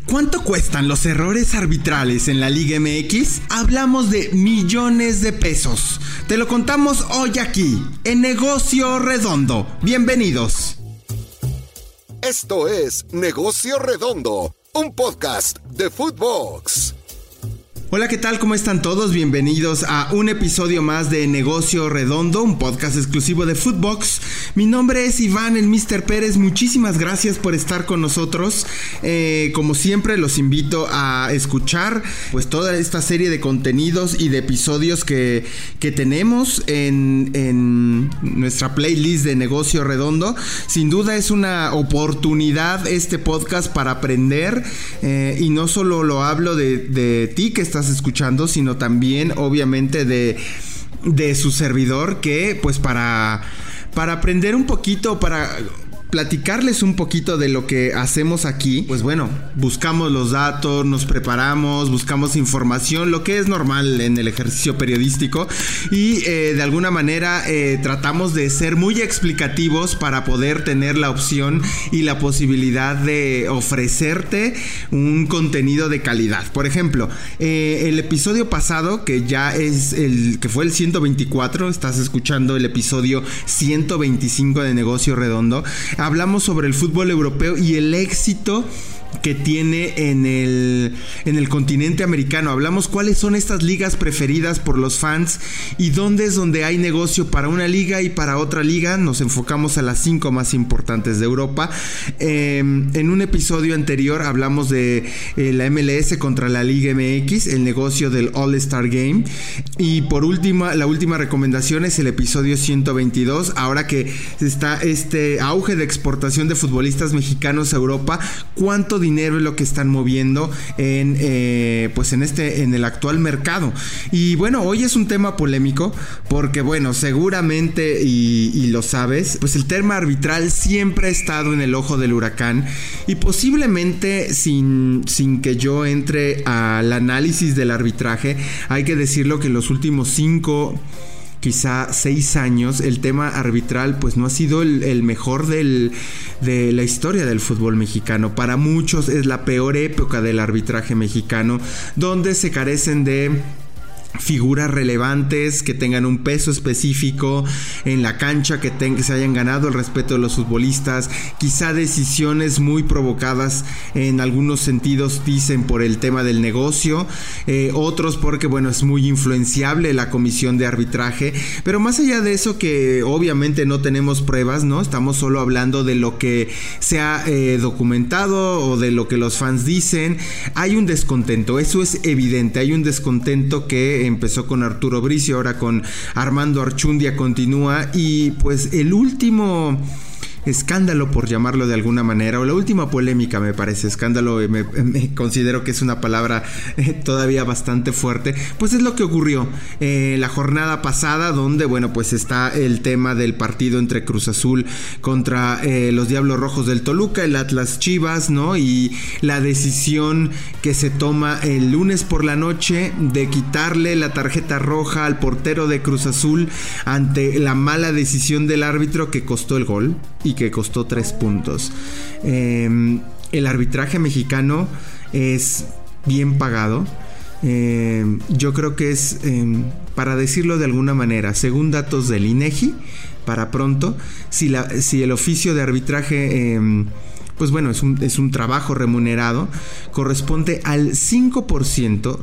¿Cuánto cuestan los errores arbitrales en la Liga MX? Hablamos de millones de pesos. Te lo contamos hoy aquí, en Negocio Redondo. Bienvenidos. Esto es Negocio Redondo, un podcast de Footbox. Hola, ¿qué tal? ¿Cómo están todos? Bienvenidos a un episodio más de Negocio Redondo, un podcast exclusivo de Footbox. Mi nombre es Iván, el Mr. Pérez. Muchísimas gracias por estar con nosotros. Como siempre, los invito a escuchar pues toda esta serie de contenidos y de episodios que tenemos en nuestra playlist de Negocio Redondo. Sin duda es una oportunidad este podcast para aprender, y no solo lo hablo de ti que estás escuchando, sino también obviamente de su servidor, que pues para aprender un poquito, para platicarles un poquito de lo que hacemos aquí, pues bueno, buscamos los datos, nos preparamos, buscamos información, lo que es normal en el ejercicio periodístico, y de alguna manera tratamos de ser muy explicativos para poder tener la opción y la posibilidad de ofrecerte un contenido de calidad. Por ejemplo, el episodio pasado, que ya es que fue el 124, estás escuchando el episodio 125 de Negocio Redondo. Hablamos sobre el fútbol europeo y el éxito que tiene en el continente americano. Hablamos cuáles son estas ligas preferidas por los fans y dónde es donde hay negocio para una liga y para otra liga. Nos enfocamos a las 5 más importantes de Europa. En un episodio anterior hablamos de la MLS contra la Liga MX, el negocio del All-Star Game. Y por último, la última recomendación es el episodio 122. Ahora que está este auge de exportación de futbolistas mexicanos a Europa, ¿cuánto dinero es lo que están moviendo en el actual mercado? Y bueno, hoy es un tema polémico porque bueno, seguramente y lo sabes, pues el tema arbitral siempre ha estado en el ojo del huracán, y posiblemente sin que yo entre al análisis del arbitraje, hay que decirlo que en los últimos 5, quizá 6 años, el tema arbitral pues no ha sido el mejor de la historia del fútbol mexicano. Para muchos es la peor época del arbitraje mexicano, donde se carecen de figuras relevantes que tengan un peso específico en la cancha, que se hayan ganado el respeto de los futbolistas, quizá decisiones muy provocadas en algunos sentidos, dicen, por el tema del negocio, otros porque bueno, es muy influenciable la comisión de arbitraje. Pero más allá de eso, que obviamente no tenemos pruebas, ¿no? Estamos solo hablando de lo que se ha documentado o de lo que los fans dicen. Hay un descontento, eso es evidente, hay un descontento que empezó con Arturo Bricio, ahora con Armando Archundia continúa, y pues el último escándalo, por llamarlo de alguna manera, o la última polémica, me parece, escándalo, me considero que es una palabra todavía bastante fuerte, pues es lo que ocurrió la jornada pasada, donde bueno, pues está el tema del partido entre Cruz Azul contra los Diablos Rojos del Toluca, el Atlas Chivas, ¿no? Y la decisión que se toma el lunes por la noche de quitarle la tarjeta roja al portero de Cruz Azul ante la mala decisión del árbitro que costó el gol y que costó 3 puntos. El arbitraje mexicano es bien pagado. Yo creo que es, para decirlo de alguna manera, según datos del INEGI, para pronto, si el oficio de arbitraje pues bueno, es un trabajo remunerado, corresponde al 5%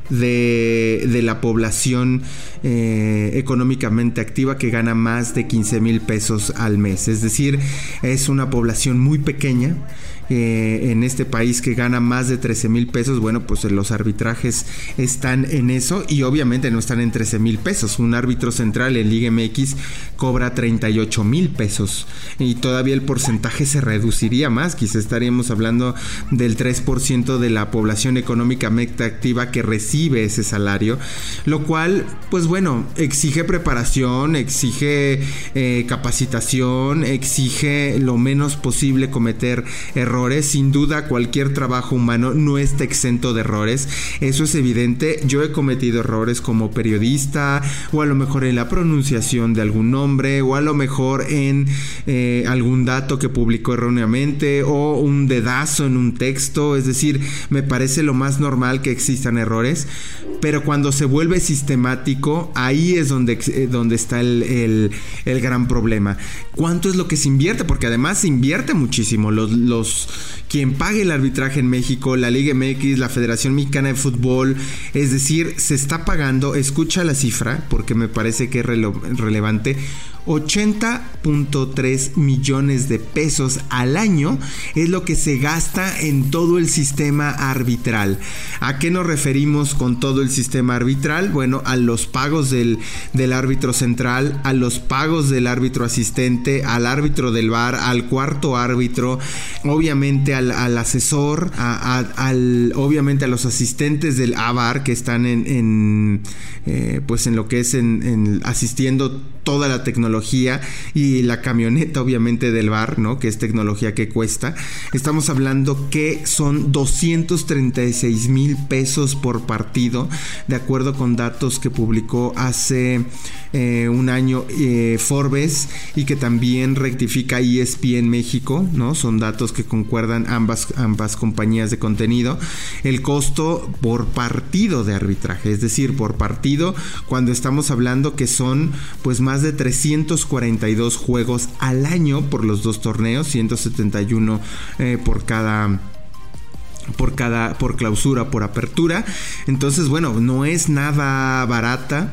de la población económicamente activa, que gana más de 15,000 pesos al mes. Es decir, es una población muy pequeña en este país que gana más de 13,000 pesos. Bueno, pues los arbitrajes están en eso, y obviamente no están en 13,000 pesos. Un árbitro central en Liga MX cobra 38,000 pesos, y todavía el porcentaje se reduciría más. Quizá estaríamos hablando del 3% de la población económicamente activa que recibe ese salario, lo cual pues bueno, exige preparación, exige capacitación, exige lo menos posible cometer errores errores, sin duda cualquier trabajo humano no está exento de errores, eso es evidente. Yo he cometido errores como periodista, o a lo mejor en la pronunciación de algún nombre, o a lo mejor en algún dato que publicó erróneamente, o un dedazo en un texto. Es decir, me parece lo más normal que existan errores, pero cuando se vuelve sistemático, ahí es donde está el gran problema. ¿Cuánto es lo que se invierte? Porque además se invierte muchísimo. Quien pague el arbitraje en México, la Liga MX, la Federación Mexicana de Fútbol, es decir, se está pagando, escucha la cifra porque me parece que es relevante, 80.3 millones de pesos al año es lo que se gasta en todo el sistema arbitral. ¿A qué nos referimos con todo el sistema arbitral? Bueno, a los pagos del árbitro central, a los pagos del árbitro asistente, al árbitro del VAR, al cuarto árbitro, obviamente al asesor, obviamente a los asistentes del AVAR que están en lo que es asistiendo toda la tecnología, y la camioneta obviamente del VAR, ¿no? Que es tecnología que cuesta. Estamos hablando que son 236,000 pesos por partido, de acuerdo con datos que publicó hace un año Forbes, y que también rectifica ESPN México, ¿no? Son datos que concuerdan ambas compañías de contenido. El costo por partido de arbitraje, es decir, por partido, cuando estamos hablando que son pues más de 342 juegos al año por los dos torneos, 171 por clausura, por apertura. Entonces, bueno, no es nada barata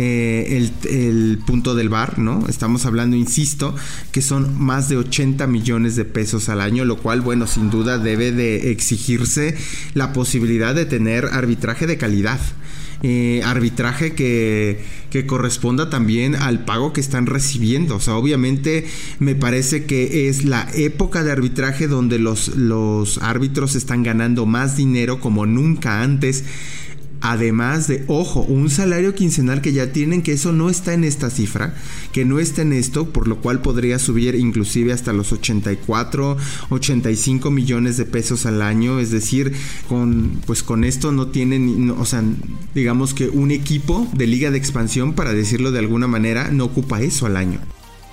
el punto del VAR, ¿no? Estamos hablando, insisto, que son más de 80 millones de pesos al año, lo cual, bueno, sin duda debe de exigirse la posibilidad de tener arbitraje de calidad. Arbitraje que corresponda también al pago que están recibiendo. O sea, obviamente me parece que es la época de arbitraje donde los árbitros están ganando más dinero como nunca antes. Además de, ojo, un salario quincenal que ya tienen, que eso no está en esta cifra, que no está en esto, por lo cual podría subir inclusive hasta los 84, 85 millones de pesos al año. Es decir, con esto no tienen, o sea, digamos que un equipo de liga de expansión, para decirlo de alguna manera, no ocupa eso al año.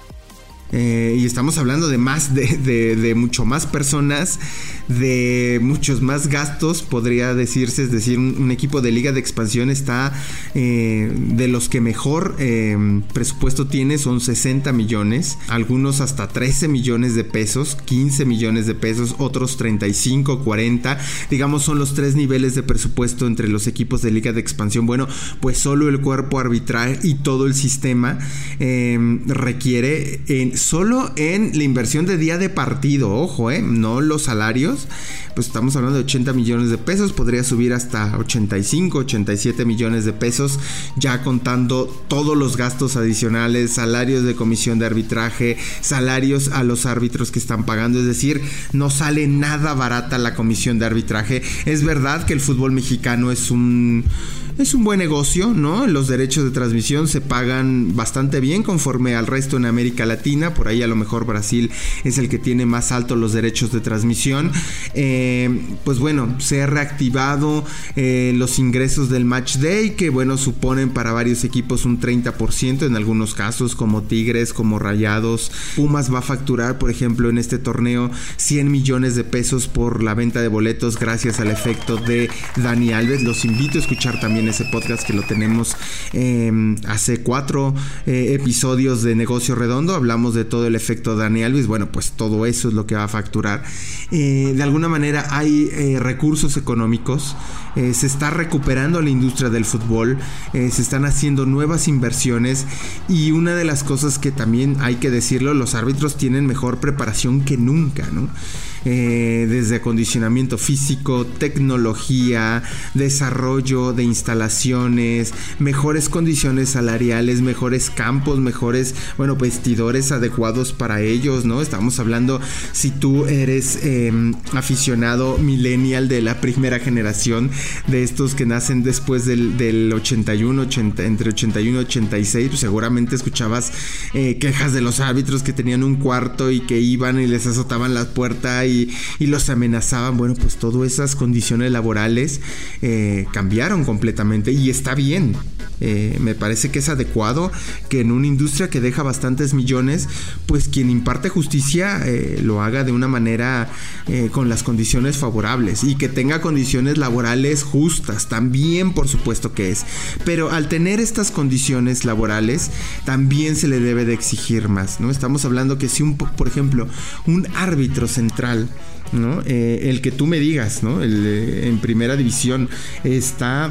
Y estamos hablando de más de mucho más personas, de muchos más gastos, podría decirse. Es decir, un equipo de liga de expansión está de los que mejor presupuesto tiene, son 60 millones, algunos hasta 13 millones de pesos, 15 millones de pesos, otros 35, 40, digamos, son los tres niveles de presupuesto entre los equipos de liga de expansión. Bueno, pues solo el cuerpo arbitral y todo el sistema requiere solo en la inversión de día de partido, ojo, no los salarios, pues estamos hablando de 80 millones de pesos, podría subir hasta 85, 87 millones de pesos, ya contando todos los gastos adicionales, salarios de comisión de arbitraje, salarios a los árbitros que están pagando. Es decir, no sale nada barata la comisión de arbitraje. Es verdad que el fútbol mexicano es un buen negocio, ¿no? Los derechos de transmisión se pagan bastante bien conforme al resto en América Latina. Por ahí a lo mejor Brasil es el que tiene más alto los derechos de transmisión. Pues bueno, se ha reactivado los ingresos del Match Day, que bueno, suponen para varios equipos un 30%, en algunos casos como Tigres, como Rayados. Pumas va a facturar, por ejemplo, en este torneo 100 millones de pesos por la venta de boletos gracias al efecto de Dani Alves. Los invito a escuchar también ese podcast, que lo tenemos hace 4 episodios de Negocio Redondo. Hablamos de todo el efecto Dani Alves. Bueno, pues todo eso es lo que va a facturar. De alguna manera hay recursos económicos, se está recuperando la industria del fútbol, se están haciendo nuevas inversiones, y una de las cosas que también hay que decirlo, los árbitros tienen mejor preparación que nunca, ¿no? Desde acondicionamiento físico, tecnología, desarrollo de instalaciones, mejores condiciones salariales, mejores campos, mejores, bueno, vestidores adecuados para ellos, ¿no? Estamos hablando, si tú eres aficionado millennial de la primera generación, de estos que nacen después del 81, entre 81 y 86, pues seguramente escuchabas quejas de los árbitros que tenían un cuarto y que iban y les azotaban la puerta y y los amenazaban. Bueno, pues todas esas condiciones laborales cambiaron completamente y está bien. Me parece que es adecuado que en una industria que deja bastantes millones, pues quien imparte justicia lo haga de una manera con las condiciones favorables y que tenga condiciones laborales justas, también por supuesto que es, pero al tener estas condiciones laborales también se le debe de exigir más, ¿no? Estamos hablando que si por ejemplo un árbitro central, ¿no? El que tú me digas, ¿no? En primera división está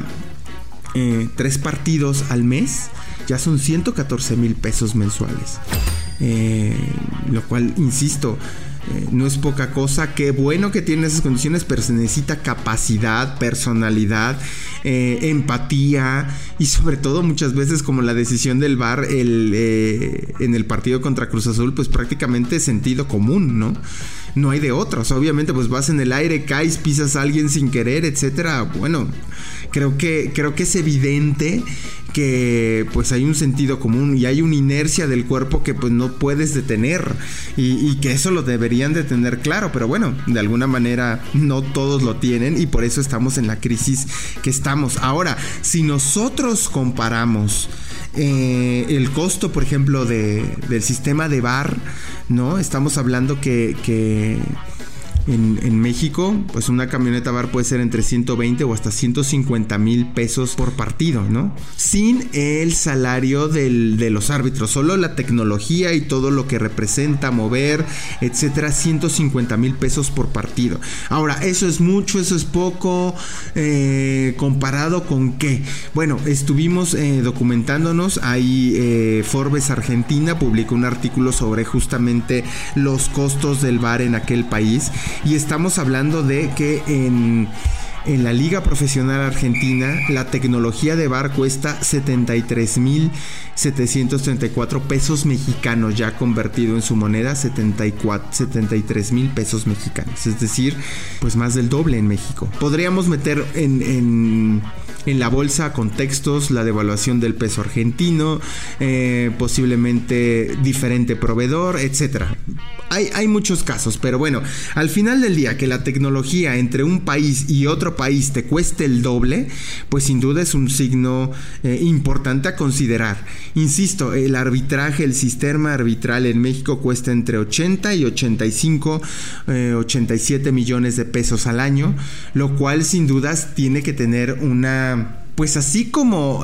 3 partidos al mes, ya son 114,000 pesos mensuales, lo cual, insisto, no es poca cosa. Qué bueno que tiene esas condiciones, pero se necesita capacidad, personalidad, empatía y sobre todo muchas veces, como la decisión del VAR en el partido contra Cruz Azul, pues prácticamente sentido común, ¿no? No hay de otra. O sea, obviamente pues vas en el aire, caes, pisas a alguien sin querer, etcétera. Bueno, creo que es evidente que pues hay un sentido común y hay una inercia del cuerpo que pues no puedes detener y que eso lo deberían de tener claro, pero bueno, de alguna manera no todos lo tienen y por eso estamos en la crisis que estamos. Ahora, si nosotros comparamos el costo, por ejemplo, del sistema de VAR, ¿no? Estamos hablando que en México, pues una camioneta VAR puede ser entre 120 o hasta 150,000 pesos por partido, ¿no? Sin el salario de los árbitros, solo la tecnología y todo lo que representa, mover, etcétera, 150,000 pesos por partido. Ahora, ¿eso es mucho? ¿Eso es poco? ¿Comparado con qué? Bueno, estuvimos documentándonos. Ahí Forbes Argentina publicó un artículo sobre justamente los costos del VAR en aquel país. Y estamos hablando de que en la Liga Profesional Argentina la tecnología de VAR cuesta 73,734 pesos mexicanos, ya convertido en su moneda, 73,000 pesos mexicanos. Es decir, pues más del doble en México. Podríamos meter en la bolsa contextos, la devaluación del peso argentino, posiblemente diferente proveedor, etcétera. Hay muchos casos, pero bueno, al final del día que la tecnología entre un país y otro país te cueste el doble, pues sin duda es un signo importante a considerar. Insisto, el arbitraje, el sistema arbitral en México cuesta entre 80 y 85, 87 millones de pesos al año, lo cual sin dudas tiene que tener una, pues así como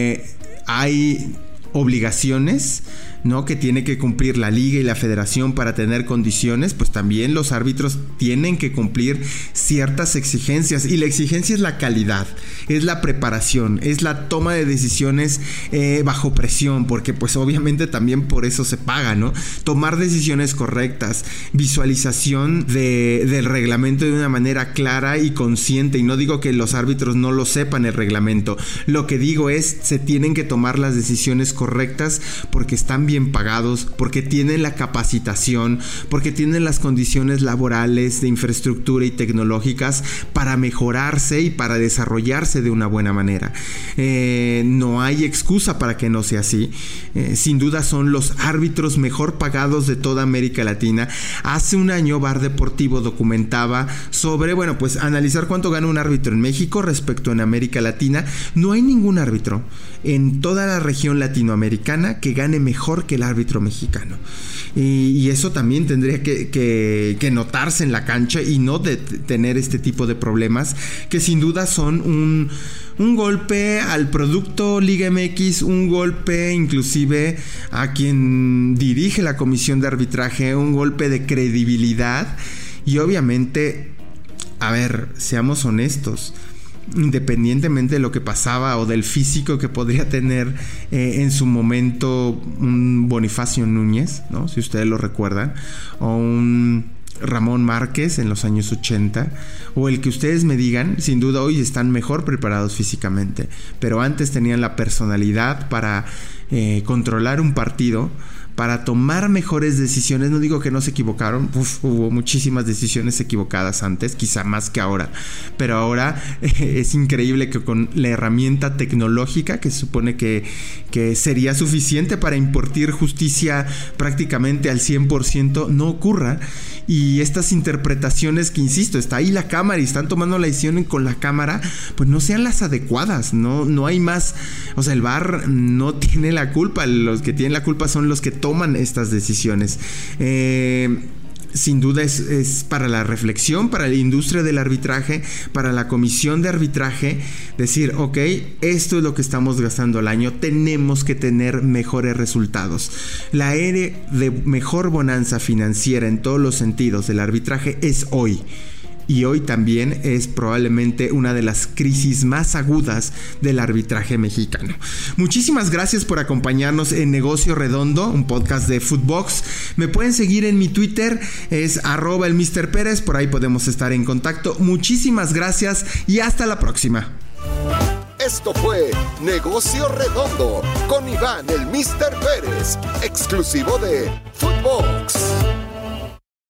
hay obligaciones, ¿no?, que tiene que cumplir la liga y la federación para tener condiciones, pues también los árbitros tienen que cumplir ciertas exigencias, y la exigencia es la calidad, es la preparación, es la toma de decisiones bajo presión, porque pues obviamente también por eso se paga, ¿no? Tomar decisiones correctas, visualización del reglamento de una manera clara y consciente, y no digo que los árbitros no lo sepan el reglamento, lo que digo es se tienen que tomar las decisiones correctas porque están bien pagados, porque tienen la capacitación, porque tienen las condiciones laborales, de infraestructura y tecnológicas para mejorarse y para desarrollarse de una buena manera. No hay excusa para que no sea así. Sin duda son los árbitros mejor pagados de toda América Latina. Hace un año Bar Deportivo documentaba sobre, bueno, pues analizar cuánto gana un árbitro en México respecto en América Latina. No hay ningún árbitro en toda la región latinoamericana que gane mejor que el árbitro mexicano, y eso también tendría que notarse en la cancha y no tener este tipo de problemas que sin duda son un golpe al producto Liga MX, un golpe inclusive a quien dirige la comisión de arbitraje, un golpe de credibilidad. Y obviamente, a ver, seamos honestos, independientemente de lo que pasaba o del físico que podría tener en su momento un Bonifacio Núñez, ¿no?, si ustedes lo recuerdan, o un Ramón Márquez en los años 80, o el que ustedes me digan, sin duda hoy están mejor preparados físicamente, pero antes tenían la personalidad para controlar un partido, para tomar mejores decisiones. No digo que no se equivocaron, hubo muchísimas decisiones equivocadas antes, quizá más que ahora, pero ahora es increíble que con la herramienta tecnológica que se supone que sería suficiente para impartir justicia prácticamente al 100% no ocurra, y estas interpretaciones que, insisto, está ahí la cámara y están tomando la decisión con la cámara, pues no sean las adecuadas. No hay más, o sea, el VAR no tiene la culpa, los que tienen la culpa son los que toman estas decisiones. Sin duda es para la reflexión, para la industria del arbitraje, para la comisión de arbitraje, decir, ok, esto es lo que estamos gastando al año, tenemos que tener mejores resultados. La era de mejor bonanza financiera en todos los sentidos del arbitraje es hoy. Y hoy también es probablemente una de las crisis más agudas del arbitraje mexicano. Muchísimas gracias por acompañarnos en Negocio Redondo, un podcast de Footbox. Me pueden seguir en mi Twitter, es @el Mr. Pérez, por ahí podemos estar en contacto. Muchísimas gracias y hasta la próxima. Esto fue Negocio Redondo con Iván el Mr. Pérez, exclusivo de Footbox.